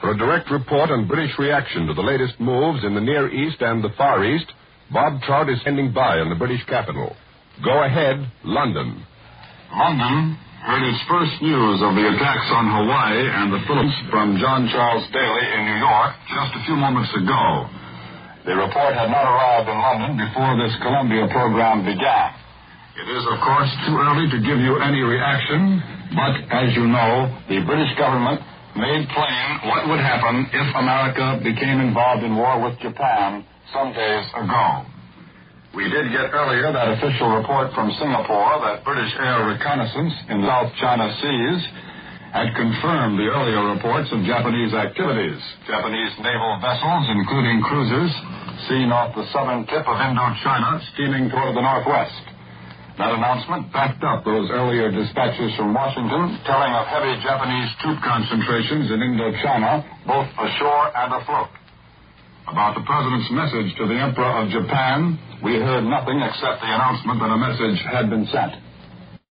For a direct report on British reaction to the latest moves in the Near East and the Far East, Bob Trout is standing by in the British capital. Go ahead, London. London heard its first news of the attacks on Hawaii and the Philippines from John Charles Daly in New York just a few moments ago. The report had not arrived in London before this Columbia program began. It is, of course, too early to give you any reaction, but as you know, the British government made plain what would happen if America became involved in war with Japan some days ago. We did get earlier that official report from Singapore that British air reconnaissance in the South China Seas had confirmed the earlier reports of Japanese activities. Japanese naval vessels, including cruisers, seen off the southern tip of Indochina, steaming toward the northwest. That announcement backed up those earlier dispatches from Washington telling of heavy Japanese troop concentrations in Indochina, both ashore and afloat. About the President's message to the Emperor of Japan, we heard nothing except the announcement that a message had been sent.